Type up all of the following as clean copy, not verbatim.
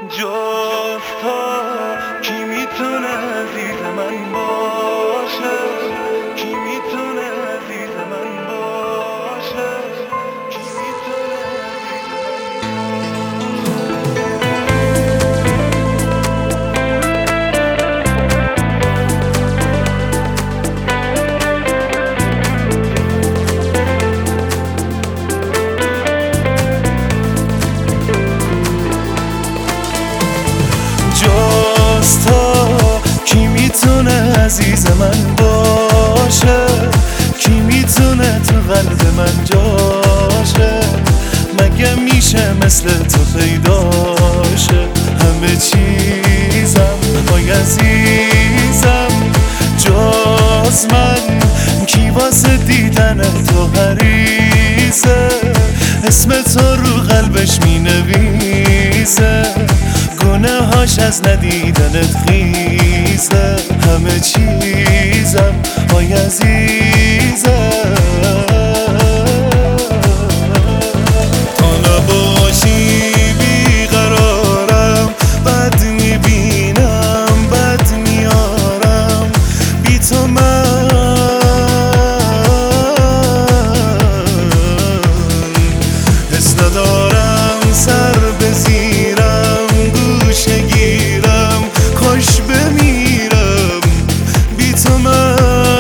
جز تو کی میتونه عزیز من باشه؟ کی میتونه عزیز من باشه؟ کی میتونه جز تو کی میتونه عزیز من باشه؟ کی میتونه تو قلب من جاشه؟ مگه میشه مثل تو پیداشه؟ همه چیزم وای عزیزم جز من کی واسه دیدن تو حریصه؟ اسم تو رو قلبش مینویسه، گناهاش از ندیدنت خیزه. همه چیزم وای عزیزم تو نباشی بیقرارم، بد میبینم بد میارم بی تو من حس ندارم سر بزیرم گوشه گیرم خوش بمیرم بی تو من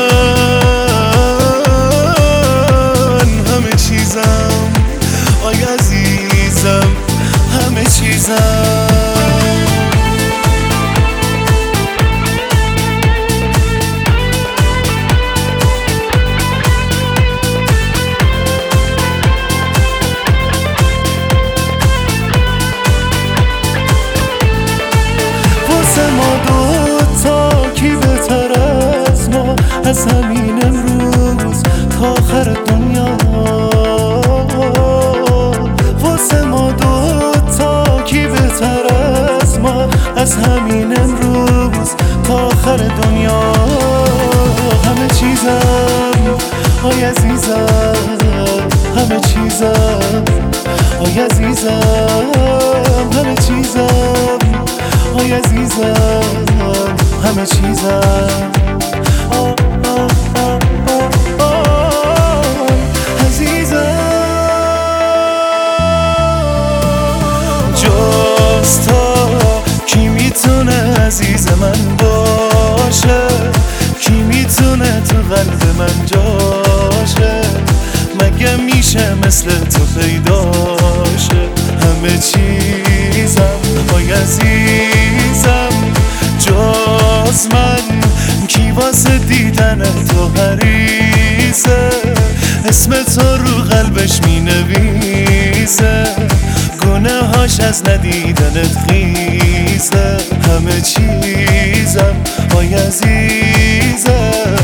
همه چیزم آی عزیزم همه چیزم از همین امروز تا آخر دنیا واسه ما دوتا کی بهتر از ما؟ از همین امروز تا آخر دنیا همه چیزم آی عزیزم همه چیزم آی عزیزم همه چیزم آی عزیزم همه چیزم جز تو کی میتونه عزیز من باشه؟ کی میتونه تو قلب من جاشه؟ مگه میشه مثل تو پیداشه؟ همه چیزم آی عزیزم جز من کی واسه دیدن تو حریصه؟ اسم تو رو قلبش مینویسه، گناهاش از ندیدنت خیزه. همه چیزم آی عزیزم